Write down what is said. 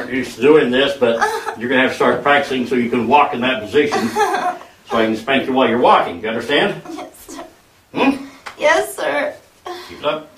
aren't used to doing this, but you're going to have to start practicing so you can walk in that position. So I can spank you while you're walking. You understand? Yes, sir. Hmm? Yes, sir. Keep it up.